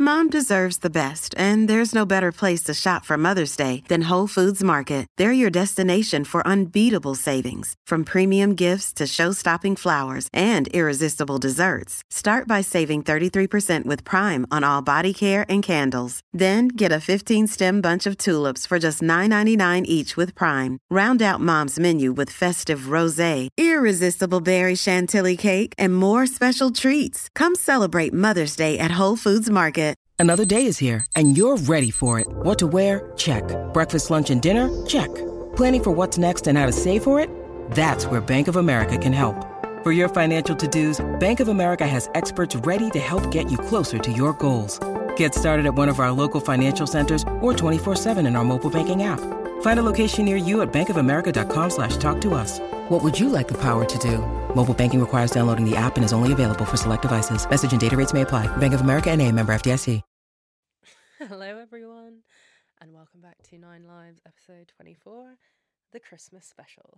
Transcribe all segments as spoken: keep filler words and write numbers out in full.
Mom deserves the best, and there's no better place to shop for Mother's Day than Whole Foods Market. They're your destination for unbeatable savings, from premium gifts to show-stopping flowers and irresistible desserts. Start by saving thirty-three percent with Prime on all body care and candles. Then get a fifteen-stem bunch of tulips for just nine ninety-nine each with Prime. Round out Mom's menu with festive rosé, irresistible berry chantilly cake, and more special treats. Come celebrate Mother's Day at Whole Foods Market. Another day is here, and you're ready for it. What to wear? Check. Breakfast, lunch, and dinner? Check. Planning for what's next and how to save for it? That's where Bank of America can help. For your financial to-dos, Bank of America has experts ready to help get you closer to your goals. Get started at one of our local financial centers or twenty-four seven in our mobile banking app. Find a location near you at bankofamerica.com slash talk to us. What would you like the power to do? Mobile banking requires downloading the app and is only available for select devices. Message and data rates may apply. Bank of America N A, member F D I C. Hello everyone, and welcome back to Nine Lives episode twenty-four, the Christmas special.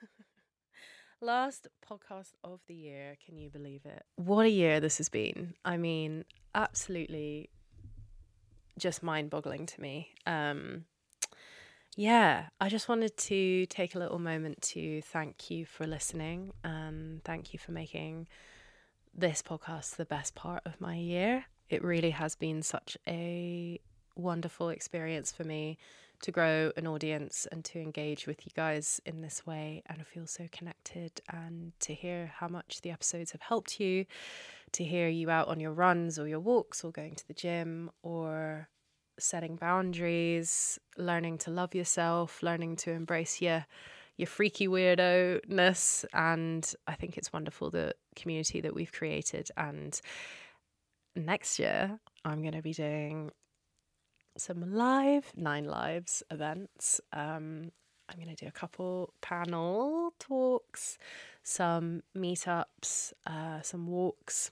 Last podcast of the year, can you believe it? What a year this has been. I mean, absolutely just mind-boggling to me. Um, yeah, I just wanted to take a little moment to thank you for listening, and thank you for making this podcast the best part of my year. It really has been such a wonderful experience for me to grow an audience and to engage with you guys in this way, and I feel so connected, and to hear how much the episodes have helped you, to hear you out on your runs or your walks or going to the gym or setting boundaries, learning to love yourself, learning to embrace your your freaky weirdo-ness. And I think it's wonderful, the community that we've created. And next year, I'm going to be doing some live Nine Lives events. Um, I'm going to do a couple panel talks, some meetups, uh, some walks.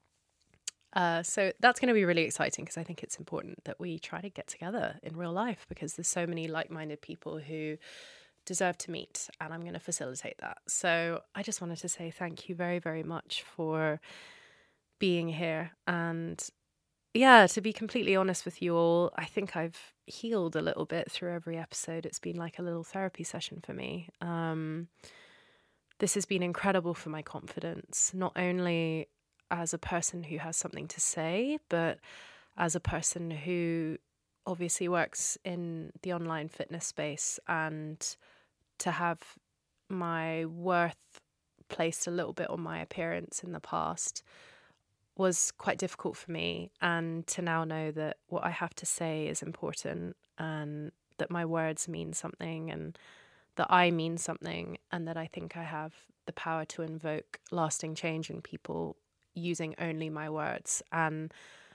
Uh, so that's going to be really exciting, because I think it's important that we try to get together in real life, because there's so many like-minded people who deserve to meet, and I'm going to facilitate that. So I just wanted to say thank you very, very much for being here. And yeah, to be completely honest with you all, I think I've healed a little bit through every episode. It's been like a little therapy session for me. Um, this has been incredible for my confidence, not only as a person who has something to say, but as a person who obviously works in the online fitness space, and to have my worth placed a little bit on my appearance in the past was quite difficult for me. And to now know that what I have to say is important, and that my words mean something, and that I mean something, and that I think I have the power to invoke lasting change in people using only my words. And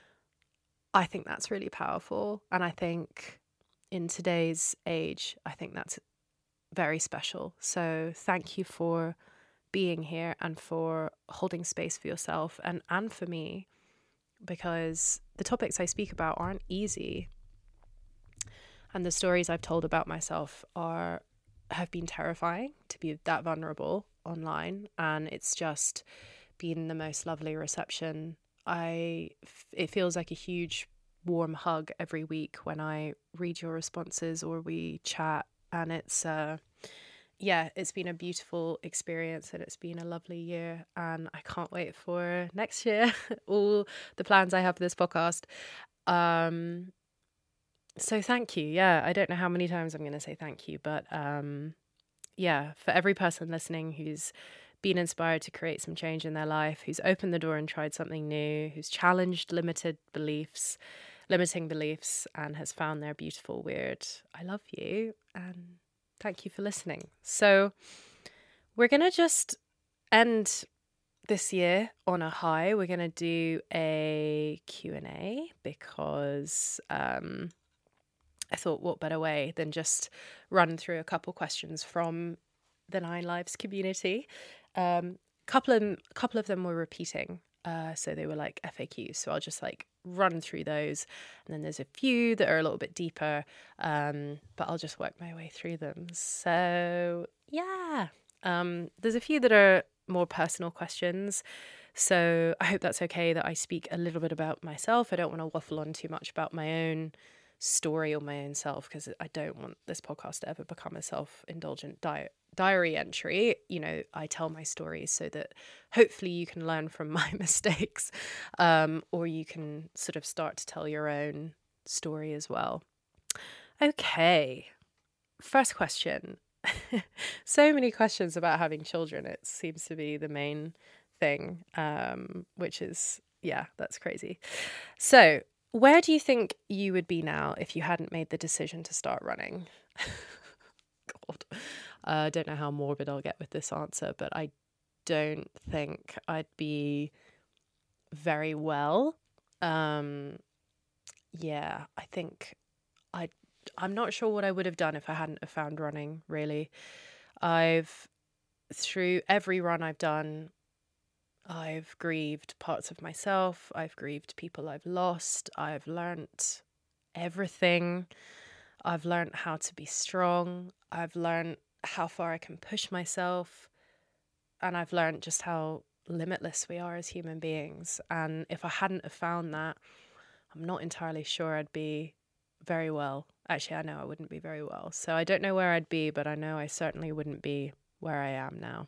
I think that's really powerful. And I think in today's age, I think that's very special. So thank you for being here and for holding space for yourself and, and for me, because the topics I speak about aren't easy. And the stories I've told about myself are have been terrifying, to be that vulnerable online. And it's just been the most lovely reception. I, it feels like a huge warm hug every week when I read your responses or we chat. And it's, uh, yeah, it's been a beautiful experience, and it's been a lovely year, and I can't wait for next year, all the plans I have for this podcast. Um, so thank you. Yeah, I don't know how many times I'm going to say thank you, but um, yeah, for every person listening who's been inspired to create some change in their life, who's opened the door and tried something new, who's challenged limited beliefs, limiting beliefs, and has found their beautiful weird. I love you, and thank you for listening. So we're going to just end this year on a high. We're going to do a Q and A because um, I thought what better way than just run through a couple questions from the Nine Lives community. Um, couple of, couple of them were repeating. Uh, so they were like F A Qs. So I'll just like run through those. And then there's a few that are a little bit deeper, um, but I'll just work my way through them. So yeah, um, there's a few that are more personal questions. So I hope that's okay that I speak a little bit about myself. I don't want to waffle on too much about my own story or my own self, because I don't want this podcast to ever become a self-indulgent di- diary entry. You know, I tell my stories so that hopefully you can learn from my mistakes, um, or you can sort of start to tell your own story as well. Okay, first question. So many questions about having children. It seems to be the main thing, um, which is, yeah, that's crazy. So where do you think you would be now if you hadn't made the decision to start running? God, I uh, don't know how morbid I'll get with this answer, but I don't think I'd be very well. Um, yeah, I think I'd I'm not sure what I would have done if I hadn't have found running, really. I've, through every run I've done, I've grieved parts of myself. I've grieved people I've lost. I've learnt everything. I've learnt how to be strong. I've learnt how far I can push myself. And I've learnt just how limitless we are as human beings. And if I hadn't have found that, I'm not entirely sure I'd be very well. Actually, I know I wouldn't be very well. So I don't know where I'd be, but I know I certainly wouldn't be where I am now.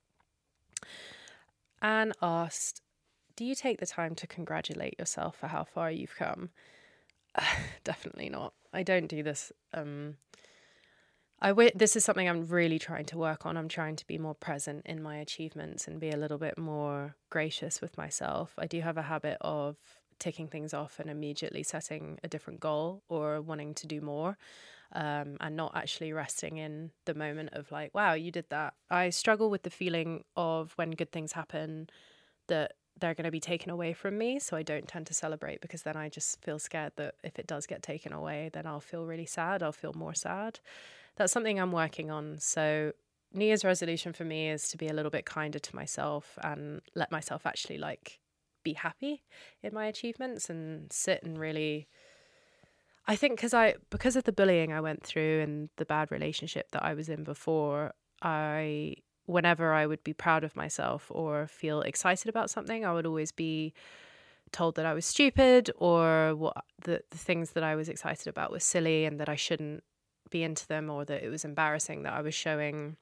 Anne asked, do you take the time to congratulate yourself for how far you've come? Uh, definitely not. I don't do this. Um, I w- this is something I'm really trying to work on. I'm trying to be more present in my achievements and be a little bit more gracious with myself. I do have a habit of ticking things off and immediately setting a different goal or wanting to do more, um, and not actually resting in the moment of like, wow, you did that. I struggle with the feeling of when good things happen that they're going to be taken away from me. So I don't tend to celebrate, because then I just feel scared that if it does get taken away, then I'll feel really sad. I'll feel more sad. That's something I'm working on. So New Year's resolution for me is to be a little bit kinder to myself and let myself actually like be happy in my achievements and sit and really, I think because I because of the bullying I went through and the bad relationship that I was in before, I whenever I would be proud of myself or feel excited about something, I would always be told that I was stupid, or what the, the things that I was excited about was silly and that I shouldn't be into them, or that it was embarrassing that I was showing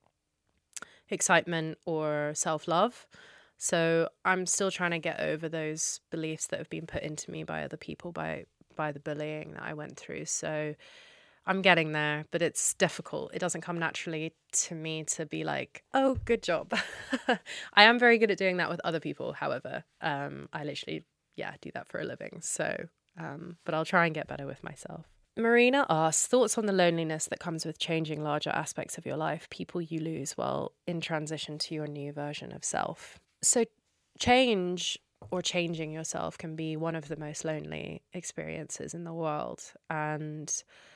excitement or self-love. So I'm still trying to get over those beliefs that have been put into me by other people, by by the bullying that I went through. So I'm getting there, but it's difficult. It doesn't come naturally to me to be like, oh, good job. I am very good at doing that with other people, however. Um, I literally, yeah, do that for a living. So, um, but I'll try and get better with myself. Marina asks, thoughts on the loneliness that comes with changing larger aspects of your life, people you lose while in transition to your new version of self. So change or changing yourself can be one of the most lonely experiences in the world. And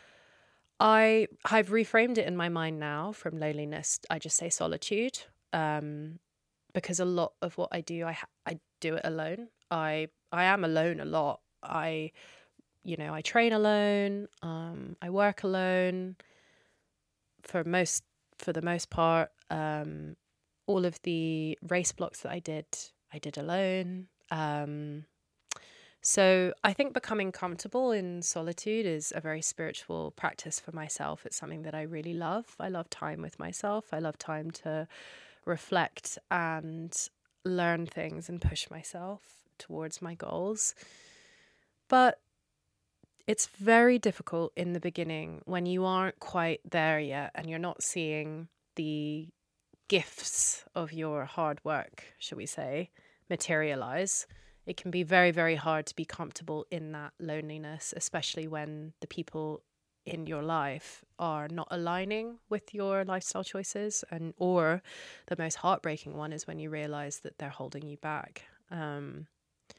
I, I've reframed it in my mind now from loneliness. I just say solitude, um, because a lot of what I do, I I do it alone. I I am alone a lot. I, you know, I train alone. Um, I work alone. For most, for the most part, um. All of the race blocks that I did, I did alone. Um, so I think becoming comfortable in solitude is a very spiritual practice for myself. It's something that I really love. I love time with myself. I love time to reflect and learn things and push myself towards my goals. But it's very difficult in the beginning when you aren't quite there yet and you're not seeing the gifts of your hard work, shall we say, materialize. It can be very, very hard to be comfortable in that loneliness, especially when the people in your life are not aligning with your lifestyle choices. And or the most heartbreaking one is when you realize that they're holding you back. Um,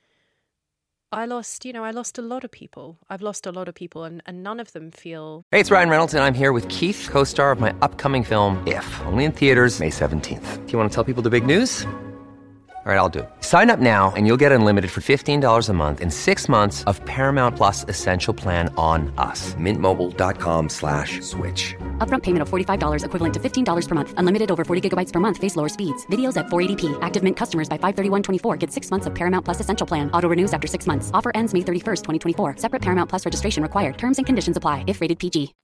I lost, you know, I lost a lot of people. I've lost a lot of people, and, and none of them feel... Hey, it's Ryan Reynolds, and I'm here with Keith, co-star of my upcoming film, If, only in theaters May seventeenth. Do you want to tell people the big news? All right, I'll do it. Sign up now and you'll get unlimited for fifteen dollars a month and six months of Paramount Plus Essential Plan on us. Mintmobile.com slash switch. Upfront payment of forty-five dollars equivalent to fifteen dollars per month. Unlimited over forty gigabytes per month. Face lower speeds. Videos at four eighty p. Active Mint customers by five thirty-one twenty-four get six months of Paramount Plus Essential Plan. Auto renews after six months. Offer ends May thirty-first, twenty twenty-four. Separate Paramount Plus registration required. Terms and conditions apply if rated P G.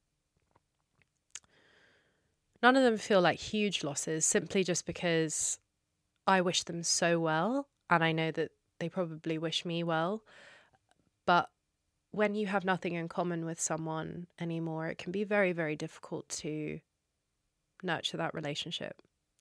None of them feel like huge losses simply just because I wish them so well, and I know that they probably wish me well. But when you have nothing in common with someone anymore, it can be very, very difficult to nurture that relationship.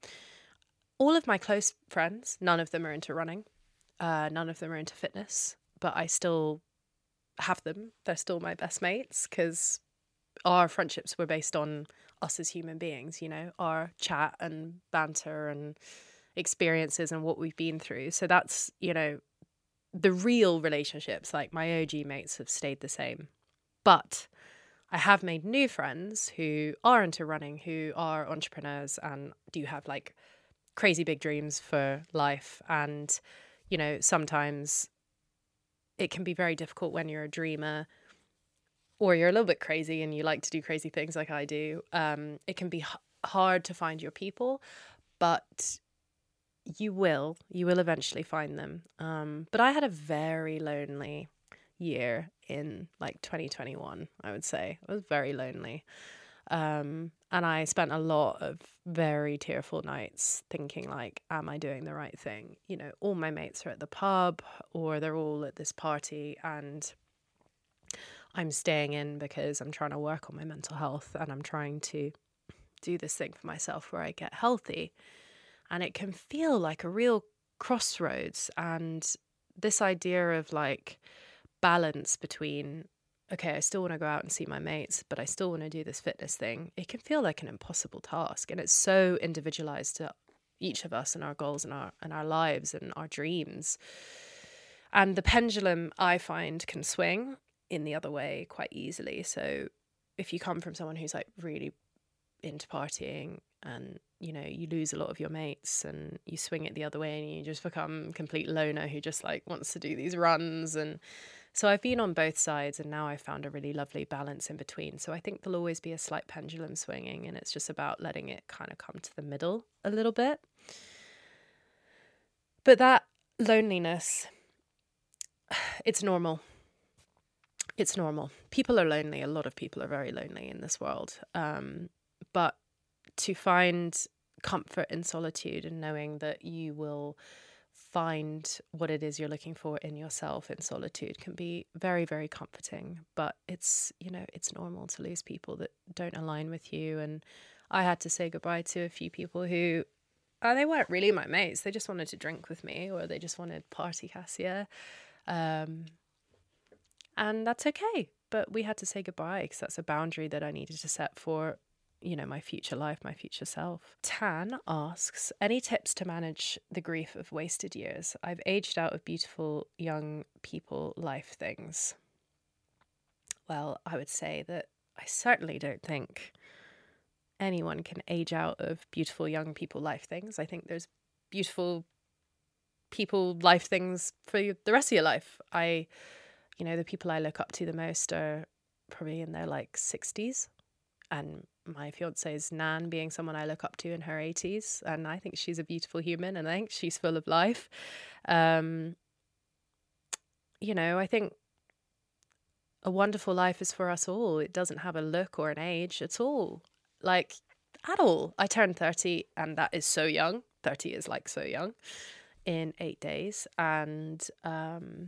All of my close friends, none of them are into running. Uh, none of them are into fitness, but I still have them. They're still my best mates because our friendships were based on us as human beings, you know, our chat and banter and experiences and what we've been through. So that's, you know, the real relationships, like my O G mates have stayed the same. But I have made new friends who are into running, who are entrepreneurs and do have like crazy big dreams for life. And, you know, sometimes it can be very difficult when you're a dreamer or you're a little bit crazy and you like to do crazy things like I do. Um, it can be h- hard to find your people, but you will, you will eventually find them. Um, but I had a very lonely year in like twenty twenty-one, I would say. I was very lonely. Um, and I spent a lot of very tearful nights thinking like, am I doing the right thing? You know, all my mates are at the pub or they're all at this party and I'm staying in because I'm trying to work on my mental health and I'm trying to do this thing for myself where I get healthy. And it can feel like a real crossroads. And this idea of like balance between, okay, I still want to go out and see my mates, but I still want to do this fitness thing. It can feel like an impossible task. And it's so individualized to each of us and our goals and our, and our lives and our dreams. And the pendulum, I find, can swing in the other way quite easily. So if you come from someone who's like really into partying and, you know, you lose a lot of your mates and you swing it the other way and you just become a complete loner who just like wants to do these runs. And so I've been on both sides and now I've found a really lovely balance in between. So I think there'll always be a slight pendulum swinging and it's just about letting it kind of come to the middle a little bit. But that loneliness, it's normal. It's normal. People are lonely. A lot of people are very lonely in this world. Um, but to find comfort in solitude and knowing that you will find what it is you're looking for in yourself in solitude can be very, very comforting. But it's, you know, it's normal to lose people that don't align with you. And I had to say goodbye to a few people who, uh, they weren't really my mates. They just wanted to drink with me or they just wanted party Cassia. Um, and that's okay. But we had to say goodbye because that's a boundary that I needed to set for, you know, my future life, my future self. Tan asks, any tips to manage the grief of wasted years? I've aged out of beautiful young people life things. Well, I would say that I certainly don't think anyone can age out of beautiful young people life things. I think there's beautiful people life things for the rest of your life. I, you know, the people I look up to the most are probably in their like sixties. And my fiance's Nan being someone I look up to in her eighties. And I think she's a beautiful human and I think she's full of life. Um, you know, I think a wonderful life is for us all. It doesn't have a look or an age at all. Like, at all. I turned thirty and that is so young. thirty is like so young in eight days. And um,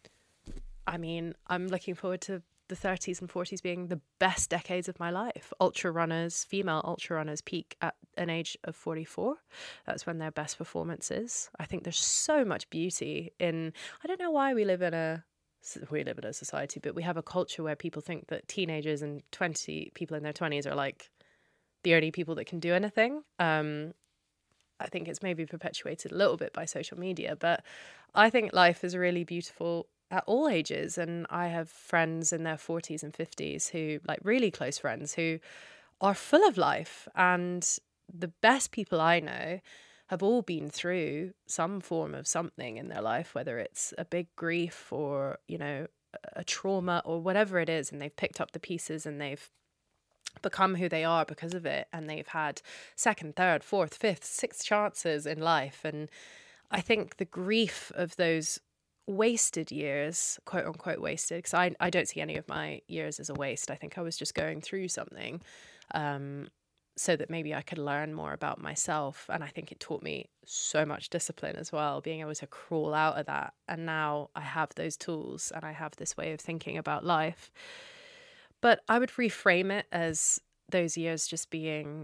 I mean, I'm looking forward to the thirties and forties being the best decades of my life. Ultra runners, female ultra runners peak at an age of forty-four. That's when their best performance is. I think there's so much beauty in, I don't know why we live in a, we live in a society, but we have a culture where people think that teenagers and twenty people in their twenties are like the only people that can do anything. Um, I think it's maybe perpetuated a little bit by social media, but I think life is really beautiful at all ages. And I have friends in their forties and fifties who, like really close friends, who are full of life. And the best people I know have all been through some form of something in their life, whether it's a big grief or, you know, a trauma or whatever it is, and they've picked up the pieces and they've become who they are because of it, and they've had second, third, fourth, fifth, sixth chances in life. And I think the grief of those wasted years, quote unquote wasted, because I, I don't see any of my years as a waste. I think I was just going through something um, so that maybe I could learn more about myself. And I think it taught me so much discipline as well, being able to crawl out of that. And now I have those tools and I have this way of thinking about life. But I would reframe it as those years just being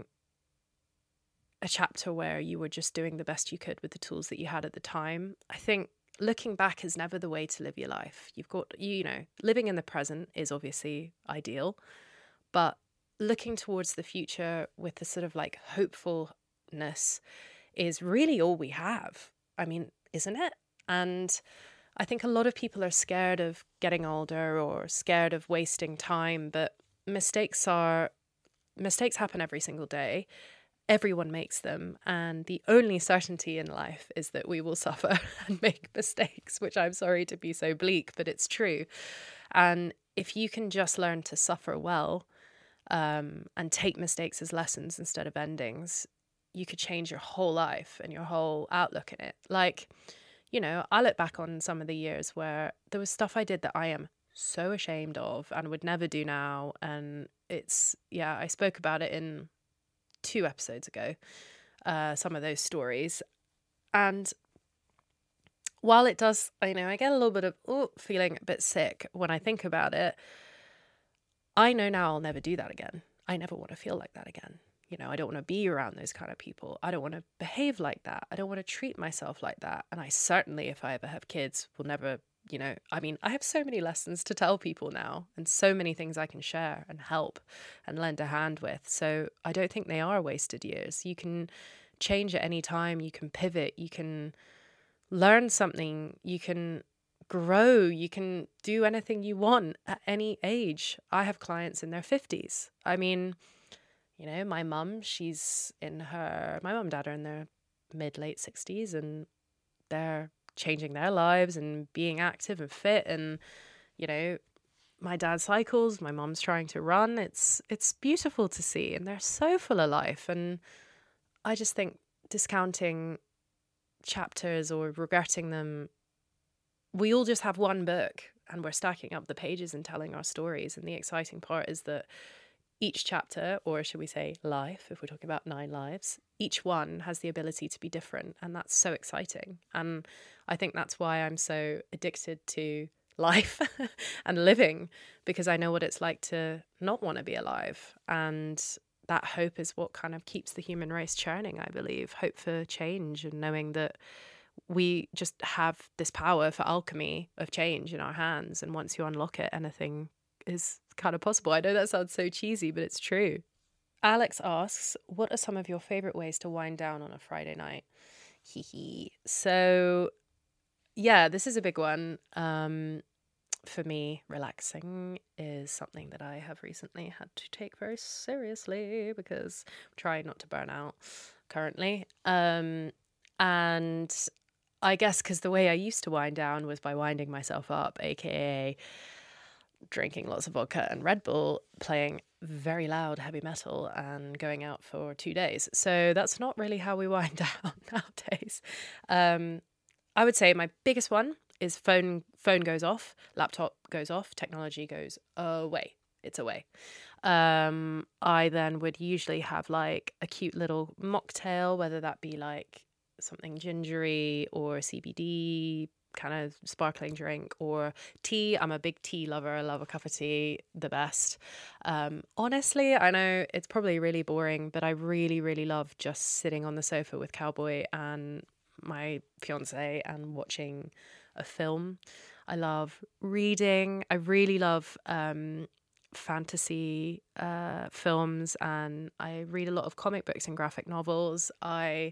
a chapter where you were just doing the best you could with the tools that you had at the time. I think looking back is never the way to live your life. You've got, you know, living in the present is obviously ideal, but looking towards the future with the sort of like hopefulness is really all we have. I mean, isn't it? And I think a lot of people are scared of getting older or scared of wasting time, but mistakes are, mistakes happen every single day. Everyone makes them. And the only certainty in life is that we will suffer and make mistakes, which I'm sorry to be so bleak, but it's true. And if you can just learn to suffer well um, and take mistakes as lessons instead of endings, you could change your whole life and your whole outlook in it. Like, you know, I look back on some of the years where there was stuff I did that I am so ashamed of and would never do now. And it's, yeah, I spoke about it in two episodes ago, uh, some of those stories. And while it does, you know, I get a little bit of oh, feeling a bit sick when I think about it, I know now I'll never do that again. I never want to feel like that again. You know, I don't want to be around those kind of people. I don't want to behave like that. I don't want to treat myself like that. And I certainly, if I ever have kids, will never, you know, I mean, I have so many lessons to tell people now and so many things I can share and help and lend a hand with. So I don't think they are wasted years. You can change at any time. You can pivot. You can learn something. You can grow. You can do anything you want at any age. I have clients in their fifties. I mean, you know, my mum, she's in her, my mum and dad are in their mid, late sixties, and they're changing their lives and being active and fit. And, you know, my dad cycles, my mum's trying to run. It's, it's beautiful to see, and they're so full of life. And I just think discounting chapters or regretting them, we all just have one book and we're stacking up the pages and telling our stories. And the exciting part is that each chapter, or should we say life, if we're talking about nine lives, each one has the ability to be different. And that's so exciting. And I think that's why I'm so addicted to life and living, because I know what it's like to not want to be alive. And that hope is what kind of keeps the human race churning, I believe. Hope for change and knowing that we just have this power for alchemy of change in our hands. And once you unlock it, anything is kind of possible. I know that sounds so cheesy, but it's true. Alex asks, what are some of your favorite ways to wind down on a Friday night? Hee hee. So, yeah, this is a big one. Um, for me, relaxing is something that I have recently had to take very seriously because I'm trying not to burn out currently. Um, and I guess because the way I used to wind down was by winding myself up, aka drinking lots of vodka and Red Bull, playing very loud heavy metal and going out for two days. So that's not really how we wind down nowadays. Um, I would say my biggest one is phone phone goes off, laptop goes off, technology goes away. It's away. Um, I then would usually have like a cute little mocktail, whether that be like something gingery or C B D kind of sparkling drink or tea. I'm a big tea lover. I love a cup of tea, the best. Um, honestly, I know it's probably really boring, but I really, really love just sitting on the sofa with Cowboy and my fiance and watching a film. I love reading. I really love um, fantasy uh, films, and I read a lot of comic books and graphic novels. I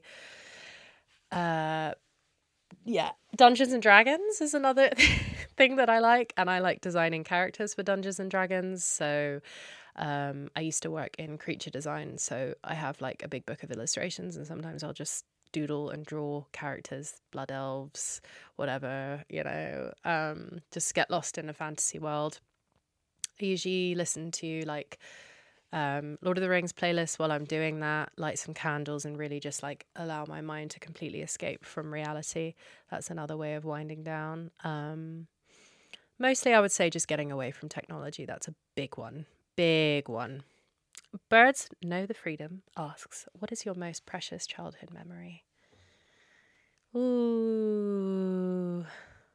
uh yeah Dungeons and Dragons is another thing that I like, and I like designing characters for Dungeons and Dragons. So um I used to work in creature design, so I have like a big book of illustrations, and sometimes I'll just doodle and draw characters, blood elves, whatever, you know, um, just get lost in a fantasy world. I usually listen to like um, Lord of the Rings playlist while I'm doing that, light some candles and really just like allow my mind to completely escape from reality. That's another way of winding down. Um, mostly I would say just getting away from technology. That's a big one, big one. Birds Know the Freedom asks, what is your most precious childhood memory? Ooh.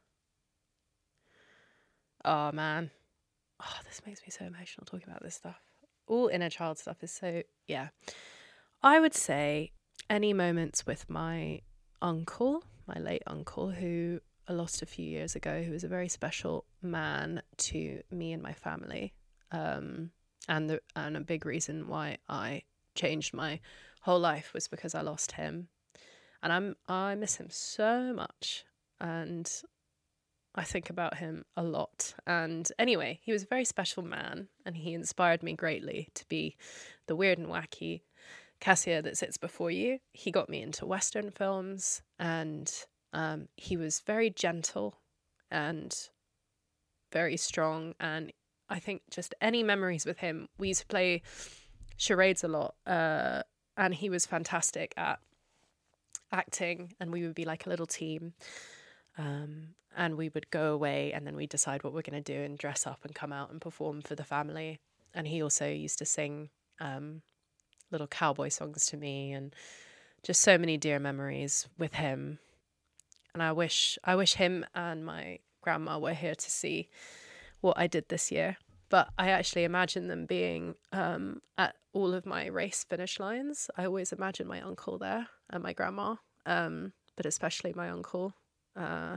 Oh, man. Oh, this makes me so emotional talking about this stuff. All inner child stuff is so, yeah. I would say any moments with my uncle, my late uncle, who I lost a few years ago, who was a very special man to me and my family. Um, and, the, and a big reason why I changed my whole life was because I lost him. And I'm I miss him so much. And I think about him a lot. And anyway, he was a very special man and he inspired me greatly to be the weird and wacky Cassia that sits before you. He got me into Western films and um, he was very gentle and very strong. And I think just any memories with him, we used to play charades a lot uh, and he was fantastic at acting and we would be like a little team. Um, and we would go away and then we'd decide what we're going to do and dress up and come out and perform for the family. And he also used to sing um, little cowboy songs to me and just so many dear memories with him. And I wish I wish him and my grandma were here to see what I did this year. But I actually imagine them being um, at all of my race finish lines. I always imagine my uncle there and my grandma, um, but especially my uncle. Uh,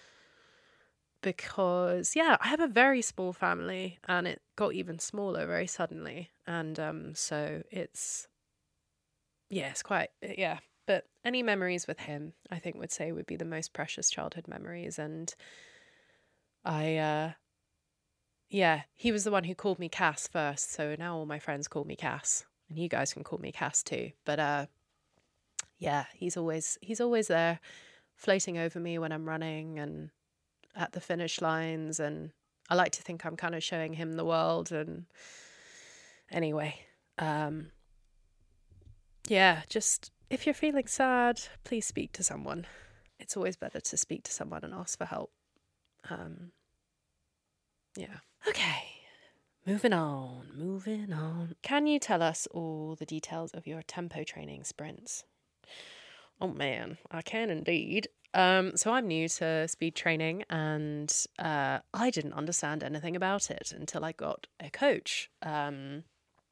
because yeah, I have a very small family and it got even smaller very suddenly. And um, so it's, yeah, it's quite, yeah. But any memories with him, I think would say would be the most precious childhood memories. And I, uh, yeah, he was the one who called me Cass first. So now all my friends call me Cass and you guys can call me Cass too. But uh, yeah, he's always, he's always there, floating over me when I'm running and at the finish lines, and I like to think I'm kind of showing him the world. And anyway, um, yeah, just if you're feeling sad, please speak to someone. It's always better to speak to someone and ask for help. Um, yeah. Okay, moving on, moving on. Can you tell us all the details of your tempo training sprints? Oh man, I can indeed. Um, so I'm new to speed training and uh, I didn't understand anything about it until I got a coach um,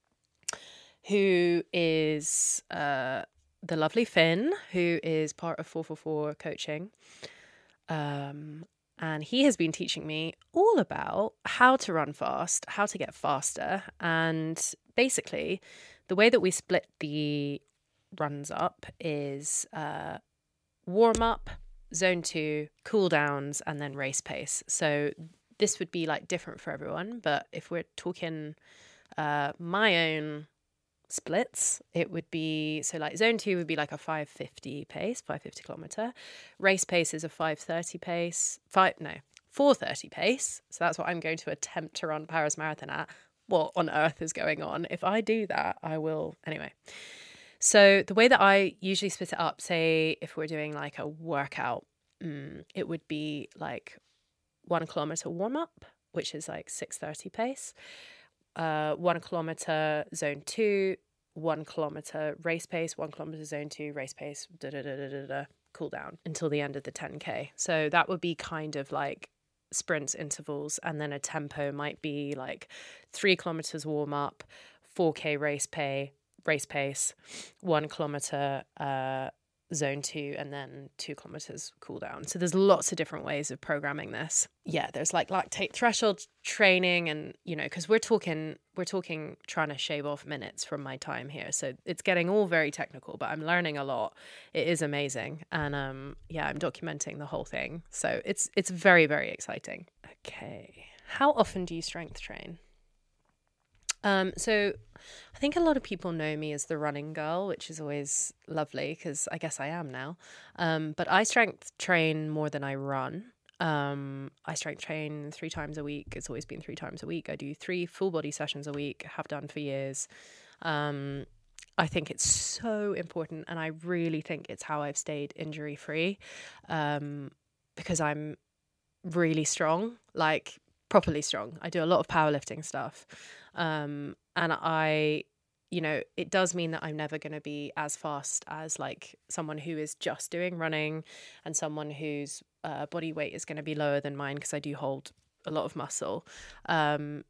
who is uh, the lovely Finn, who is part of four four four coaching. Um, and he has been teaching me all about how to run fast, how to get faster. And basically the way that we split the runs up is uh, warm up, zone two, cool downs, and then race pace. So this would be like different for everyone. But if we're talking uh, my own splits, it would be, so like zone two would be like a five fifty pace, five fifty kilometer. Race pace is a five thirty pace, five, no, four thirty pace. So that's what I'm going to attempt to run Paris Marathon at. What on earth is going on? If I do that, I will, anyway. So the way that I usually split it up, say if we're doing like a workout, um, it would be like one kilometer warm up, which is like six thirty pace, uh, one kilometer zone two, one kilometer race pace, one kilometer zone two, race pace, da da da da da da, cool down until the end of the ten K. So that would be kind of like sprints intervals, and then a tempo might be like three kilometers warm up, four K race pay. race pace, one kilometer uh, zone two, and then two kilometers cool down. So there's lots of different ways of programming this. Yeah, there's like lactate threshold training, and you know, because we're talking we're talking trying to shave off minutes from my time here. So it's getting all very technical, but I'm learning a lot. It is amazing, and um, yeah, I'm documenting the whole thing. So it's it's very very exciting. Okay, how often do you strength train? Um, so I think a lot of people know me as the running girl, which is always lovely because I guess I am now. Um, but I strength train more than I run. Um, I strength train three times a week. It's always been three times a week. I do three full body sessions a week, have done for years. Um, I think it's so important, and I really think it's how I've stayed injury free, um, because I'm really strong, like properly strong. I do a lot of powerlifting stuff. Um, and I, you know, it does mean that I'm never going to be as fast as like someone who is just doing running, and someone whose uh, body weight is going to be lower than mine because I do hold a lot of muscle. Um,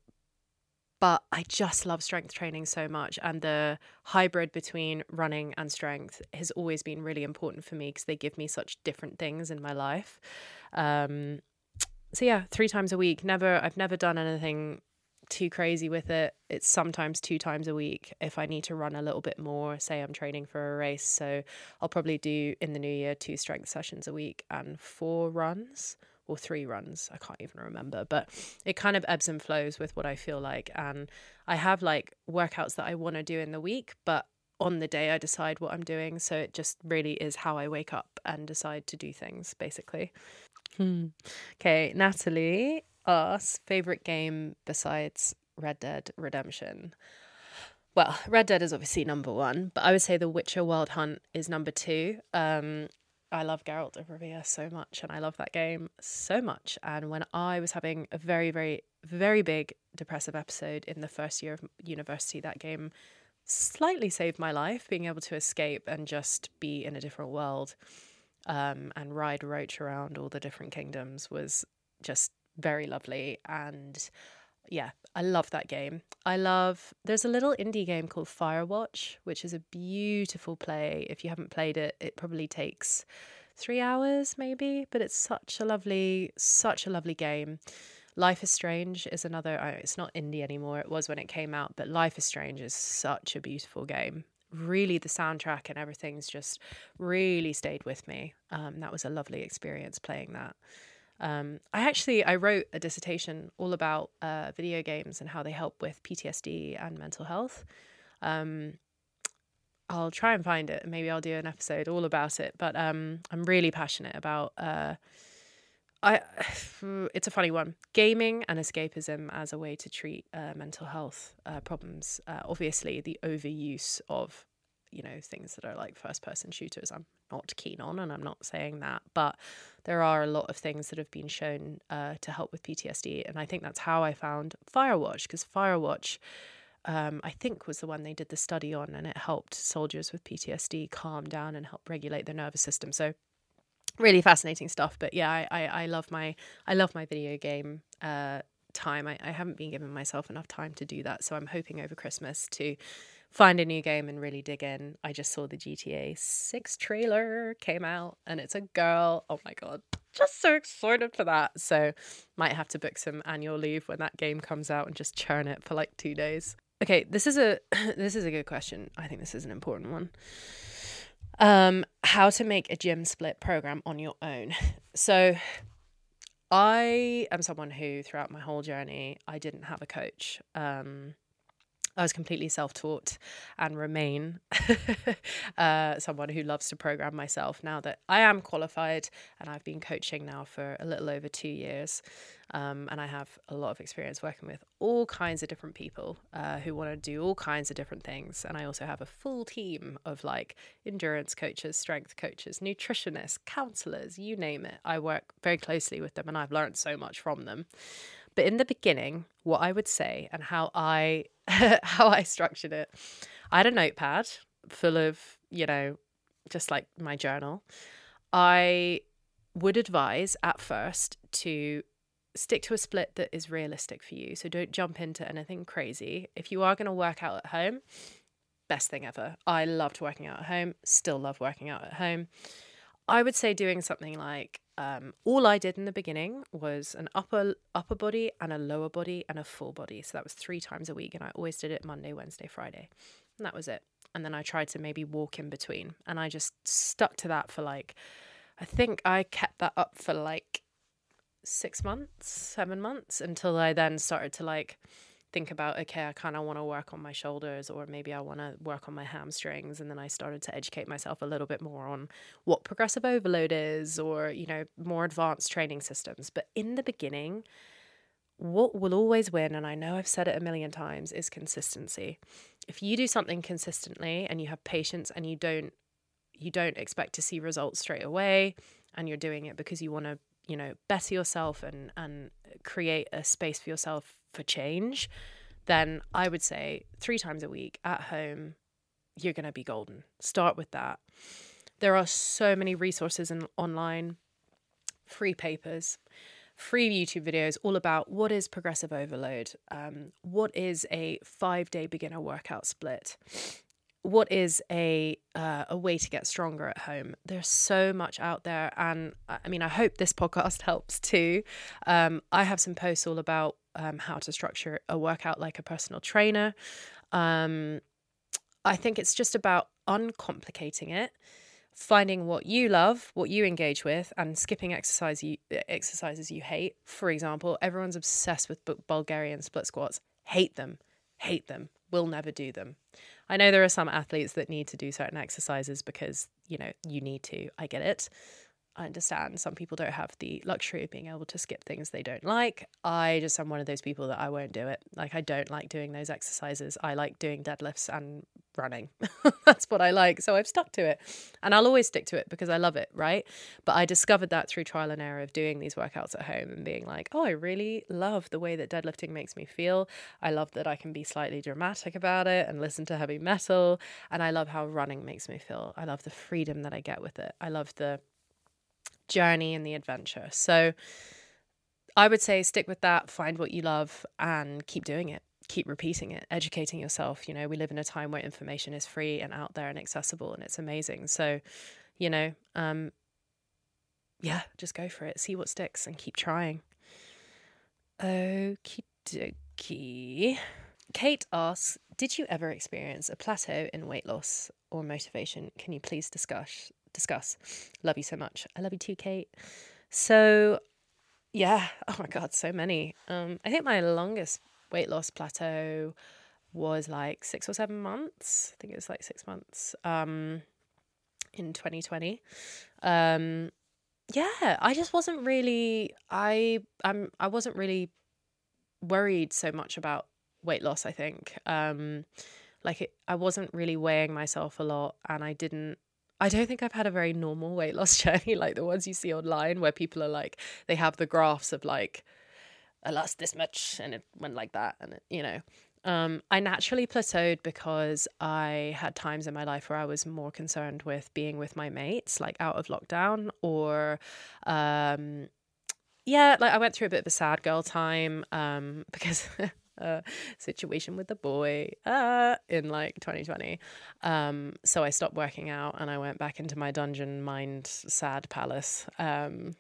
but I just love strength training so much. And the hybrid between running and strength has always been really important for me because they give me such different things in my life. Um, so yeah, three times a week. Never, I've never done anything too crazy with it. It's sometimes two times a week if I need to run a little bit more, say I'm training for a race. So I'll probably do in the new year two strength sessions a week and four runs or three runs. I can't even remember, but it kind of ebbs and flows with what I feel like. And I have like workouts that I want to do in the week, but on the day I decide what I'm doing. So it just really is how I wake up and decide to do things, basically. Hmm. Okay, Natalie asks, favorite game besides Red Dead Redemption? Well, Red Dead is obviously number one, but I would say The Witcher Wild Hunt is number two. Um, I love Geralt of Rivia so much, and I love that game so much. And when I was having a very, very, very big depressive episode in the first year of university, that game slightly saved my life, being able to escape and just be in a different world. Um, and ride Roach around all the different kingdoms was just very lovely. And yeah, I love that game. I love, there's a little indie game called Firewatch, which is a beautiful play. If you haven't played it, it probably takes three hours maybe, but it's such a lovely, such a lovely game. Life is Strange is another, it's not indie anymore, it was when it came out, but Life is Strange is such a beautiful game. Really, the soundtrack and everything's just really stayed with me. Um, that was a lovely experience playing that. Um, I actually, I wrote a dissertation all about uh, video games and how they help with P T S D and mental health. Um, I'll try and find it. Maybe I'll do an episode all about it. But um, I'm really passionate about... Uh, I, it's a funny one. Gaming and escapism as a way to treat uh, mental health uh, problems. Uh, obviously, the overuse of, you know, things that are like first-person shooters, I'm not keen on, and I'm not saying that. But there are a lot of things that have been shown uh, to help with P T S D, and I think that's how I found Firewatch, because Firewatch, um, I think, was the one they did the study on, and it helped soldiers with P T S D calm down and help regulate their nervous system. So really fascinating stuff. But yeah, I, I, I love my I love my video game uh, time. I, I haven't been giving myself enough time to do that. So I'm hoping over Christmas to find a new game and really dig in. I just saw the G T A six trailer came out, and it's a girl. Oh my God. Just so excited for that. So might have to book some annual leave when that game comes out and just churn it for like two days. Okay, this is a this is a good question. I think this is an important one. Um, how to make a gym split program on your own. So I am someone who throughout my whole journey, I didn't have a coach. Um, I was completely self-taught and remain uh, someone who loves to program myself now that I am qualified, and I've been coaching now for a little over two years. Um, and I have a lot of experience working with all kinds of different people uh, who want to do all kinds of different things. And I also have a full team of like endurance coaches, strength coaches, nutritionists, counselors, you name it. I work very closely with them, and I've learned so much from them. But in the beginning, what I would say and how I how I structured it, I had a notepad full of, you know, just like my journal. I would advise at first to stick to a split that is realistic for you. So don't jump into anything crazy. If you are going to work out at home, best thing ever. I loved working out at home, still love working out at home. I would say doing something like, um, all I did in the beginning was an upper upper body and a lower body and a full body. So that was three times a week. And I always did it Monday, Wednesday, Friday. And that was it. And then I tried to maybe walk in between. And I just stuck to that for like, I think I kept that up for like six months, seven months until I then started to like think about, okay, I kind of want to work on my shoulders, or maybe I want to work on my hamstrings. And then I started to educate myself a little bit more on what progressive overload is, or, you know, more advanced training systems. But in the beginning, what will always win, and I know I've said it a million times, is consistency. If you do something consistently and you have patience, and you don't you don't expect to see results straight away, and you're doing it because you want to, you know, better yourself and and create a space for yourself for change, then I would say three times a week at home, you're going to be golden. Start with that. There are so many resources in, online, free papers, free YouTube videos all about what is progressive overload, um, what is a five-day beginner workout split, what is a uh, a way to get stronger at home. There's so much out there, and I mean, I hope this podcast helps too. Um, I have some posts all about um, how to structure a workout like a personal trainer. Um, I think it's just about uncomplicating it, finding what you love, what you engage with, and skipping exercise you, exercises you hate. For example, everyone's obsessed with Bulgarian split squats. Hate them. Hate them. Will never do them. I know there are some athletes that need to do certain exercises because, you know, you need to. I get it. I understand some people don't have the luxury of being able to skip things they don't like. I just am one of those people that I won't do it. Like, I don't like doing those exercises. I like doing deadlifts and running. That's what I like. So I've stuck to it, and I'll always stick to it because I love it, right? But I discovered that through trial and error of doing these workouts at home and being like, oh, I really love the way that deadlifting makes me feel. I love that I can be slightly dramatic about it and listen to heavy metal. And I love how running makes me feel. I love the freedom that I get with it. I love the journey and the adventure. So I would say stick with that, find what you love, and keep doing it. Keep repeating it, educating yourself. You know, we live in a time where information is free and out there and accessible, and it's amazing. So, you know, um, yeah, just go for it. See what sticks and keep trying. Okie dokie. Kate asks, did you ever experience a plateau in weight loss or motivation? Can you please discuss? Discuss. Love you so much. I love you too, Kate. So, yeah. Oh my God, so many. Um, I think my longest weight loss plateau was like six or seven months. I think it was like six months um, in twenty twenty. Um, yeah, I just wasn't really, I, I'm, I wasn't really worried so much about weight loss, I think. Um, like it, I wasn't really weighing myself a lot, and I didn't, I don't think I've had a very normal weight loss journey like the ones you see online where people are like, they have the graphs of like, I lost this much and it went like that. And, it, you know, um, I naturally plateaued because I had times in my life where I was more concerned with being with my mates, like out of lockdown, or, um, yeah, like I went through a bit of a sad girl time um, because uh, situation with the boy uh, in like twenty twenty. Um, so I stopped working out and I went back into my dungeon mind sad palace. Um,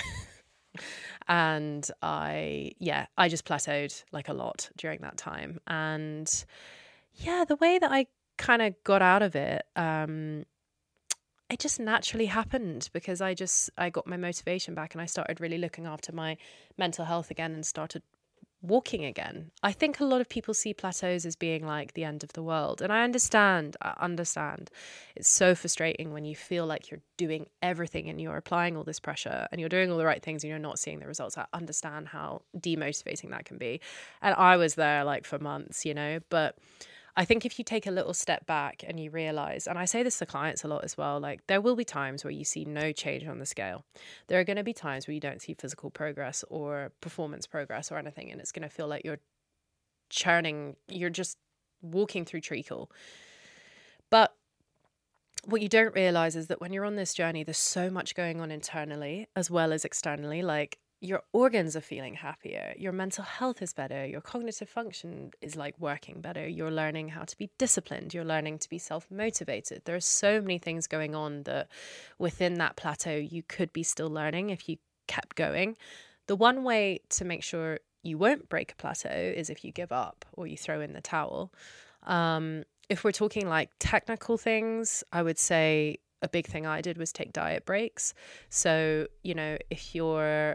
and I, yeah, I just plateaued like a lot during that time. And yeah, the way that I kind of got out of it, um, it just naturally happened because I just, I got my motivation back and I started really looking after my mental health again and started walking again. I think a lot of people see plateaus as being like the end of the world. And I understand, I understand. It's so frustrating when you feel like you're doing everything and you're applying all this pressure and you're doing all the right things and you're not seeing the results. I understand how demotivating that can be. And I was there like for months, you know, but I think if you take a little step back and you realize, and I say this to clients a lot as well, like there will be times where you see no change on the scale. There are going to be times where you don't see physical progress or performance progress or anything. And it's going to feel like you're churning, you're just walking through treacle. But what you don't realize is that when you're on this journey, there's so much going on internally as well as externally. Like your organs are feeling happier, your mental health is better, your cognitive function is like working better, you're learning how to be disciplined, you're learning to be self-motivated. There are so many things going on that within that plateau you could be still learning if you kept going. The one way to make sure you won't break a plateau is if you give up or you throw in the towel. Um, if we're talking like technical things, I would say a big thing I did was take diet breaks. So, you know, if you're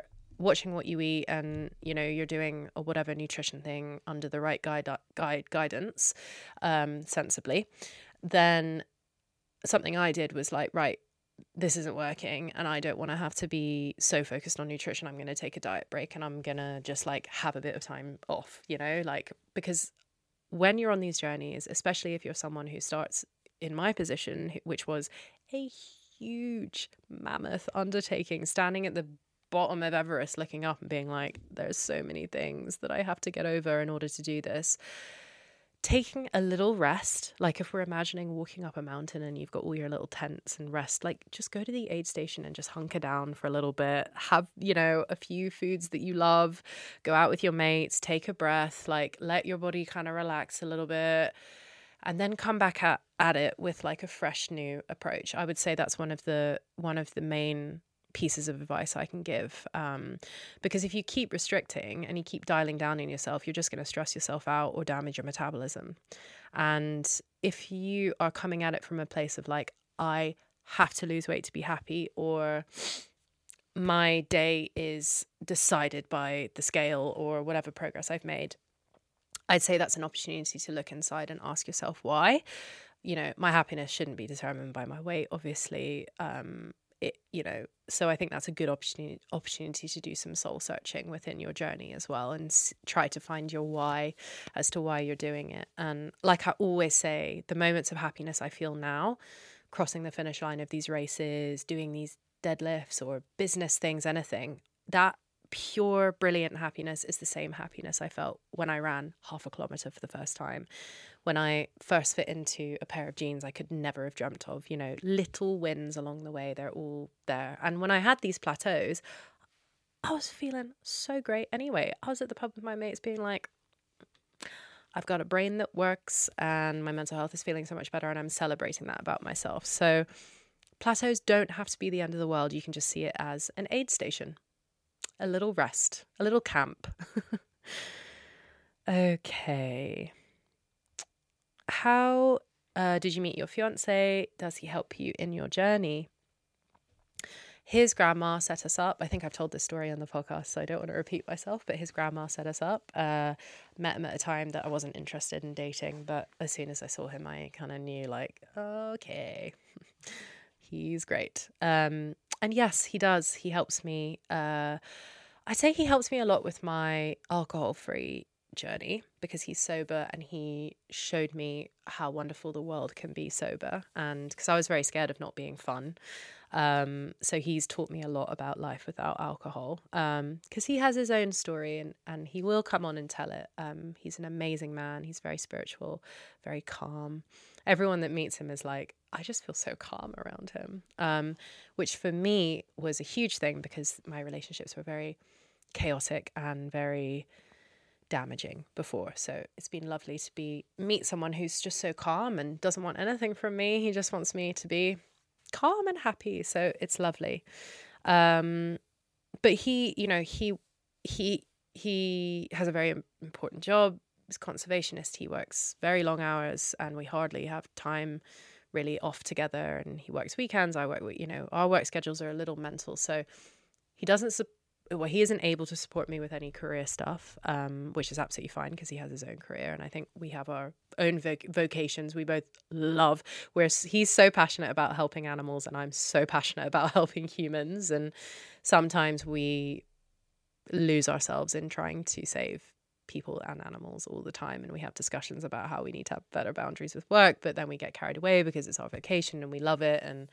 watching what you eat and, you know, you're doing a whatever nutrition thing under the right guide, guide guidance, um, sensibly, then something I did was like, right, this isn't working and I don't want to have to be so focused on nutrition. I'm going to take a diet break and I'm going to just like have a bit of time off, you know, like, because when you're on these journeys, especially if you're someone who starts in my position, which was a huge mammoth undertaking, standing at the bottom of Everest, looking up and being like, there's so many things that I have to get over in order to do this. Taking a little rest, like if we're imagining walking up a mountain and you've got all your little tents and rest, like just go to the aid station and just hunker down for a little bit, have, you know, a few foods that you love, go out with your mates, take a breath, like let your body kind of relax a little bit, and then come back at, at it with like a fresh new approach. I would say that's one of the one of the main pieces of advice I can give, um, because if you keep restricting and you keep dialing down on yourself, you're just going to stress yourself out or damage your metabolism. And if you are coming at it from a place of like, I have to lose weight to be happy, or my day is decided by the scale or whatever progress I've made, I'd say that's an opportunity to look inside and ask yourself why. You know, my happiness shouldn't be determined by my weight, obviously. Um, It, you know, so I think that's a good opportunity opportunity to do some soul searching within your journey as well, and s- try to find your why as to why you're doing it. And like I always say, the moments of happiness I feel now, crossing the finish line of these races, doing these deadlifts or business things, anything, that pure, brilliant happiness is the same happiness I felt when I ran half a kilometer for the first time. When I first fit into a pair of jeans I could never have dreamt of, you know, little wins along the way, they're all there. And when I had these plateaus, I was feeling so great anyway. I was at the pub with my mates being like, I've got a brain that works and my mental health is feeling so much better, and I'm celebrating that about myself. So plateaus don't have to be the end of the world. You can just see it as an aid station, a little rest, a little camp. Okay. How uh, did you meet your fiance? Does he help you in your journey? His grandma set us up. I think I've told this story on the podcast, so I don't want to repeat myself, but his grandma set us up. Uh, met him at a time that I wasn't interested in dating, but as soon as I saw him, I kind of knew, like, okay, he's great. Um, and yes, he does. He helps me. Uh, I'd say he helps me a lot with my alcohol-free journey, because he's sober and he showed me how wonderful the world can be sober, and because I was very scared of not being fun, um so he's taught me a lot about life without alcohol, um because he has his own story, and and he will come on and tell it. Um he's an amazing man. He's very spiritual, very calm. Everyone that meets him is like, I just feel so calm around him, um which for me was a huge thing, because my relationships were very chaotic and very damaging before. So it's been lovely to be meet someone who's just so calm and doesn't want anything from me. He just wants me to be calm and happy. So it's lovely. Um, but he, you know, he he he has a very important job. He's a conservationist. He works very long hours, and we hardly have time really off together. And he works weekends. I work, you know, our work schedules are a little mental. So he doesn't support. Well, he isn't able to support me with any career stuff, um, which is absolutely fine, because he has his own career. And I think we have our own voc- vocations we both love, where he's so passionate about helping animals and I'm so passionate about helping humans. And sometimes we lose ourselves in trying to save people and animals all the time. And we have discussions about how we need to have better boundaries with work, but then we get carried away because it's our vocation and we love it. And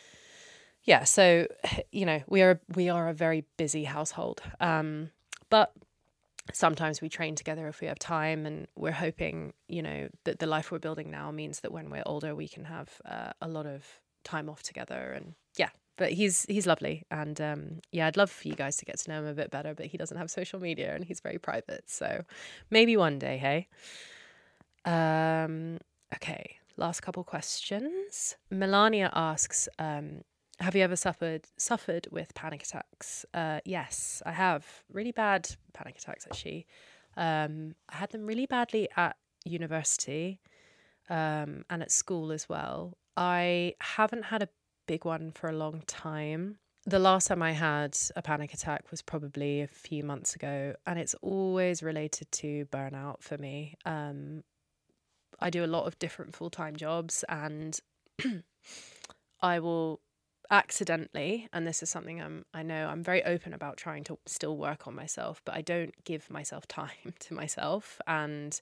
yeah, so, you know, we are we are a very busy household, um, but sometimes we train together if we have time, and we're hoping, you know, that the life we're building now means that when we're older, we can have uh, a lot of time off together. And yeah, but he's he's lovely, and um, yeah, I'd love for you guys to get to know him a bit better, but he doesn't have social media and he's very private, so maybe one day, hey? Um, okay, last couple questions. Melania asks, um, have you ever suffered suffered with panic attacks? Uh, yes, I have. Really bad panic attacks, actually. Um, I had them really badly at university um, and at school as well. I haven't had a big one for a long time. the last time I had a panic attack was probably a few months ago, and it's always related to burnout for me. Um, I do a lot of different full-time jobs, and I will accidentally, and this is something I'm, I know I'm very open about trying to still work on myself, but I don't give myself time to myself, and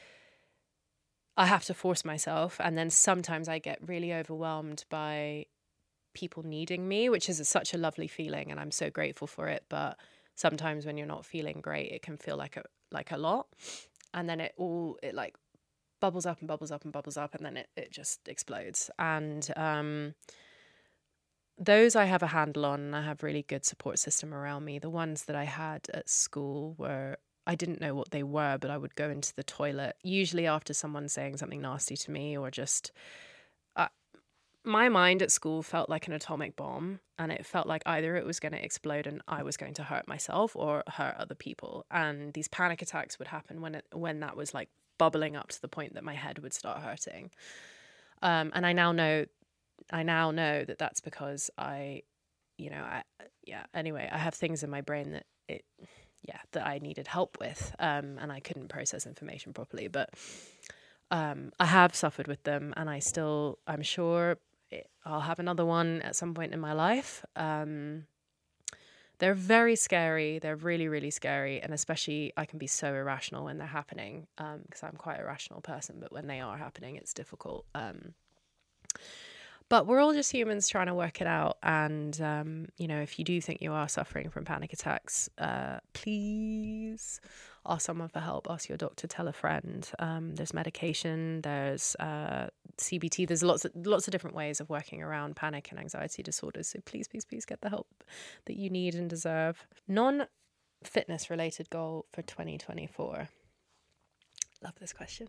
I have to force myself. And then sometimes I get really overwhelmed by people needing me, which is a, such a lovely feeling, and I'm so grateful for it. But sometimes when you're not feeling great, it can feel like a like a lot, and then it all it like bubbles up and bubbles up and bubbles up, and then it, it just explodes. And um those I have a handle on, and I have really good support system around me. The ones that I had at school were, I didn't know what they were, but I would go into the toilet usually after someone saying something nasty to me, or just my mind at school felt like an atomic bomb, and it felt like either it was going to explode and I was going to hurt myself or hurt other people. And these panic attacks would happen when it, when that was like bubbling up to the point that my head would start hurting. Um, and I now know, I now know that that's because I, you know, I, yeah, anyway, I have things in my brain that it, yeah, that I needed help with, um, and I couldn't process information properly. But um, I have suffered with them, and I still, I'm sure I'll have another one at some point in my life. Um, they're very scary. They're really, really scary. And especially I can be so irrational when they're happening, um, because I'm quite a rational person, but when they are happening, it's difficult. Um, but we're all just humans trying to work it out. And, um, you know, if you do think you are suffering from panic attacks, uh, please ask someone for help, ask your doctor, tell a friend. Um, there's medication, there's uh, C B T, there's lots of, lots of different ways of working around panic and anxiety disorders. So please, please, please get the help that you need and deserve. Non-fitness related goal for twenty twenty-four. Love this question.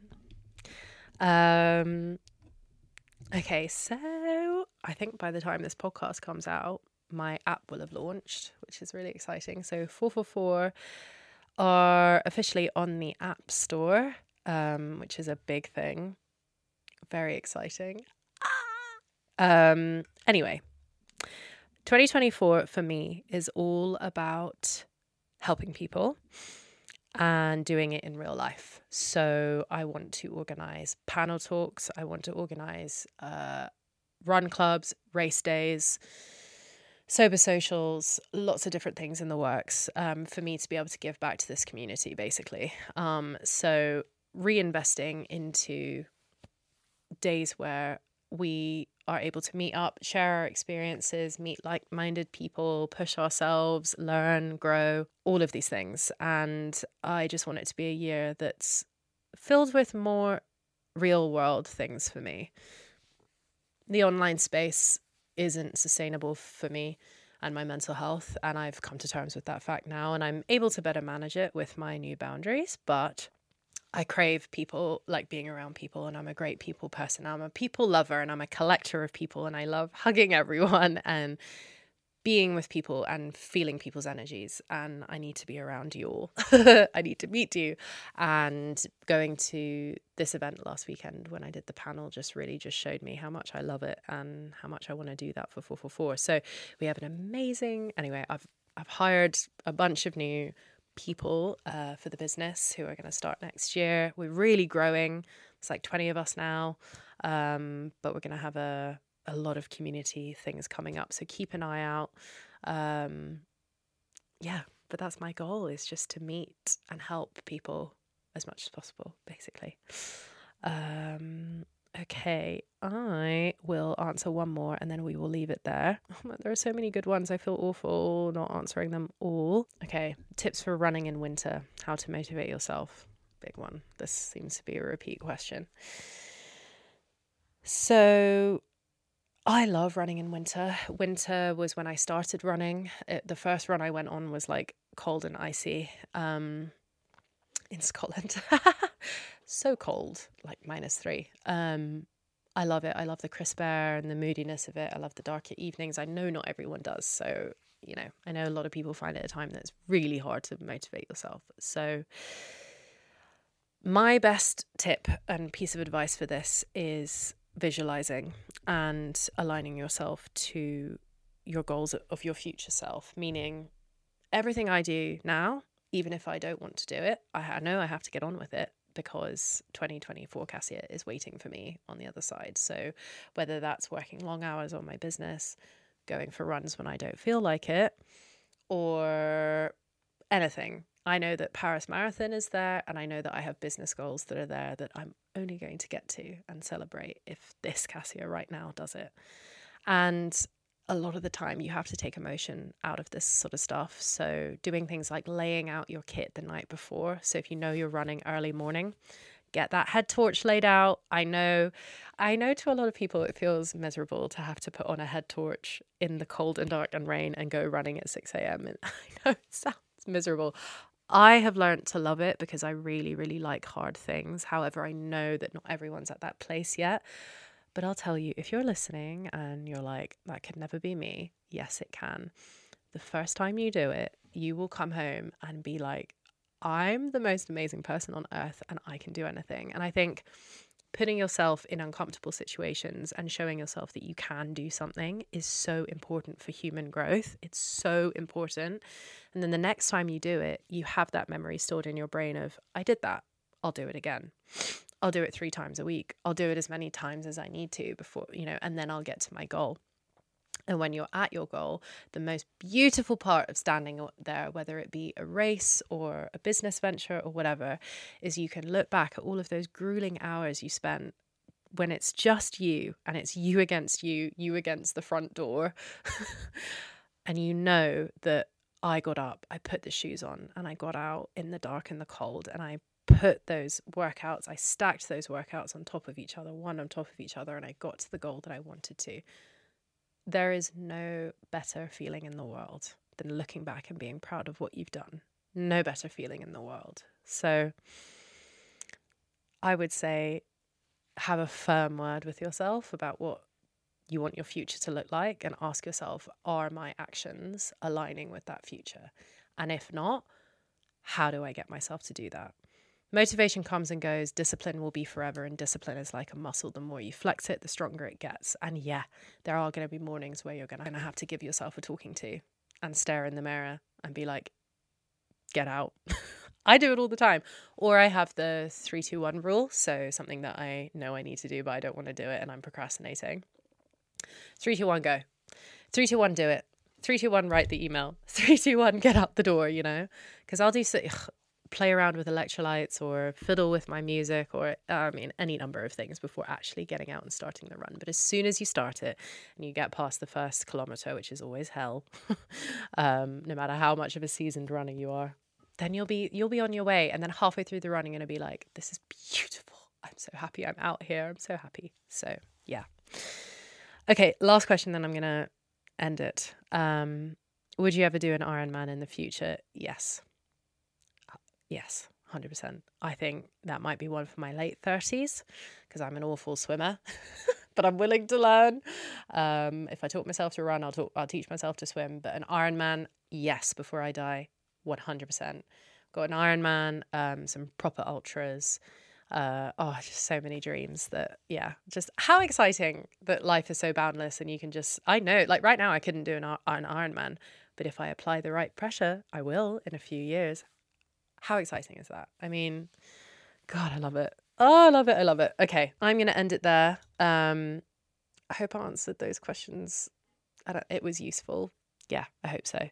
Um, okay, so I think by the time this podcast comes out, my app will have launched, which is really exciting. So four four four are officially on the App Store, um, which is a big thing. Very exciting. Ah! Um, anyway, twenty twenty-four for me is all about helping people and doing it in real life. So I want to organize panel talks. I want to organize uh, run clubs, race days, sober socials, lots of different things in the works, um, for me to be able to give back to this community, basically. Um, so reinvesting into days where we are able to meet up, share our experiences, meet like-minded people, push ourselves, learn, grow, all of these things. And I just want it to be a year that's filled with more real world things for me. The online space isn't sustainable for me and my mental health, and I've come to terms with that fact now, and I'm able to better manage it with my new boundaries. But I crave people, like being around people, and I'm a great people person. I'm a people lover, and I'm a collector of people, and I love hugging everyone and being with people and feeling people's energies. And I need to be around you all. I need to meet you. And going to this event last weekend when I did the panel just really just showed me how much I love it and how much I want to do that for four four four. So we have an amazing, anyway, I've I've hired a bunch of new people uh, for the business who are going to start next year. We're really growing. It's like twenty of us now, um, but we're going to have a a lot of community things coming up, so keep an eye out. Um, yeah, but that's my goal, is just to meet and help people as much as possible, basically. Um, okay, I will answer one more and then we will leave it there. Oh, there are so many good ones. I feel awful not answering them all. Okay, tips for running in winter, how to motivate yourself. Big one. This seems to be a repeat question. So I love running in winter. Winter was when I started running. It, the first run I went on was like cold and icy um, in Scotland. So cold, like minus three. Um, I love it. I love the crisp air and the moodiness of it. I love the darker evenings. I know not everyone does. So, you know, I know a lot of people find it a time that's really hard to motivate yourself. So my best tip and piece of advice for this is visualizing and aligning yourself to your goals of your future self, meaning everything I do now, even if I don't want to do it, I know I have to get on with it because twenty twenty-four Cassia is waiting for me on the other side. So whether that's working long hours on my business, going for runs when I don't feel like it, or anything, I know that Paris Marathon is there, and I know that I have business goals that are there that I'm only going to get to and celebrate if this Cassia right now does it. And a lot of the time you have to take emotion out of this sort of stuff. So doing things like laying out your kit the night before. So if you know you're running early morning, get that head torch laid out. I know, I know to a lot of people it feels miserable to have to put on a head torch in the cold and dark and rain and go running at six a.m. And I know it sounds miserable. I have learned to love it because I really, really like hard things. However, I know that not everyone's at that place yet. But I'll tell you, if you're listening and you're like, that could never be me, yes, it can. The first time you do it, you will come home and be like, I'm the most amazing person on earth and I can do anything. And I think putting yourself in uncomfortable situations and showing yourself that you can do something is so important for human growth. It's so important. And then the next time you do it, you have that memory stored in your brain of, I did that, I'll do it again. I'll do it three times a week. I'll do it as many times as I need to before, you know, and then I'll get to my goal. And when you're at your goal, the most beautiful part of standing there, whether it be a race or a business venture or whatever, is you can look back at all of those grueling hours you spent when it's just you and it's you against you, you against the front door. And you know that I got up, I put the shoes on and I got out in the dark and the cold and I put those workouts, I stacked those workouts on top of each other, one on top of each other, and I got to the goal that I wanted to. There is no better feeling in the world than looking back and being proud of what you've done. No better feeling in the world. So I would say have a firm word with yourself about what you want your future to look like and ask yourself, are my actions aligning with that future? And if not, how do I get myself to do that? Motivation comes and goes, discipline will be forever, and discipline is like a muscle. The more you flex it, the stronger it gets. And yeah, there are going to be mornings where you're going to have to give yourself a talking to and stare in the mirror and be like, get out. I do it all the time. Or I have the three two one rule. So something that I know I need to do, but I don't want to do it and I'm procrastinating. three two one go. three two one do it. three two one write the email. three two one get out the door, you know? Because I'll do so... Ugh, play around with electrolytes or fiddle with my music or uh, I mean any number of things before actually getting out and starting the run. But as soon as you start it and you get past the first kilometer, which is always hell, um, no matter how much of a seasoned runner you are, then you'll be you'll be on your way. And then halfway through the run, you're going to be like, this is beautiful. I'm so happy I'm out here. I'm so happy. So yeah. Okay, last question, then I'm going to end it. Um, would you ever do an Ironman in the future? Yes. Yes, one hundred percent. I think that might be one for my late thirties because I'm an awful swimmer, but I'm willing to learn. Um, if I taught myself to run, I'll, talk, I'll teach myself to swim. But an Ironman, yes, before I die, one hundred percent. Got an Ironman, um, some proper ultras. Uh, oh, just so many dreams that, yeah, just how exciting that life is so boundless and you can just, I know, like right now I couldn't do an, an Ironman, but if I apply the right pressure, I will in a few years. How exciting is that? I mean, God, I love it. Oh, I love it. I love it. Okay, I'm going to end it there. Um, I hope I answered those questions. I don't, it was useful. Yeah, I hope so.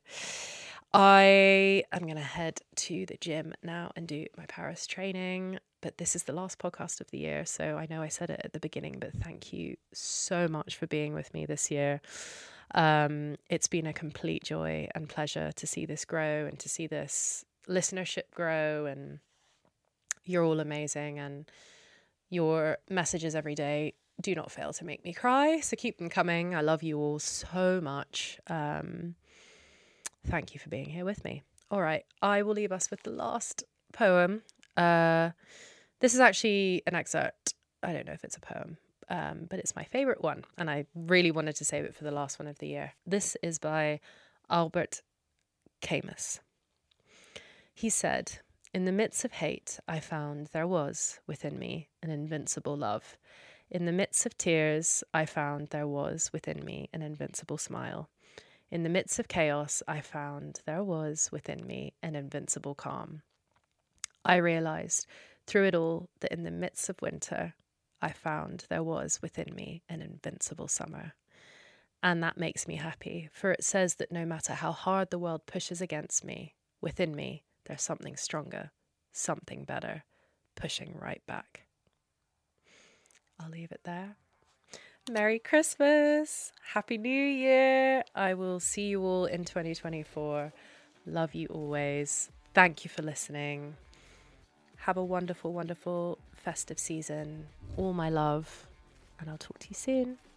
I am going to head to the gym now and do my Paris training. But this is the last podcast of the year. So I know I said it at the beginning, but thank you so much for being with me this year. Um, it's been a complete joy and pleasure to see this grow and to see this listenership grow, and you're all amazing, and your messages every day do not fail to make me cry, so keep them coming. I love you all so much. Um, thank you for being here with me. All right, I will leave us with the last poem. Uh, this is actually an excerpt. I don't know if it's a poem, um, but it's my favorite one, and I really wanted to save it for the last one of the year. This is by Albert Camus. He said, "In the midst of hate, I found there was within me an invincible love. In the midst of tears, I found there was within me an invincible smile. In the midst of chaos, I found there was within me an invincible calm. I realized through it all that in the midst of winter, I found there was within me an invincible summer. And that makes me happy, for it says that no matter how hard the world pushes against me, within me, there's something stronger, something better, pushing right back. I'll leave it there. Merry Christmas. Happy New Year. I will see you all in twenty twenty-four. Love you always. Thank you for listening. Have a wonderful, wonderful festive season. All my love. And I'll talk to you soon.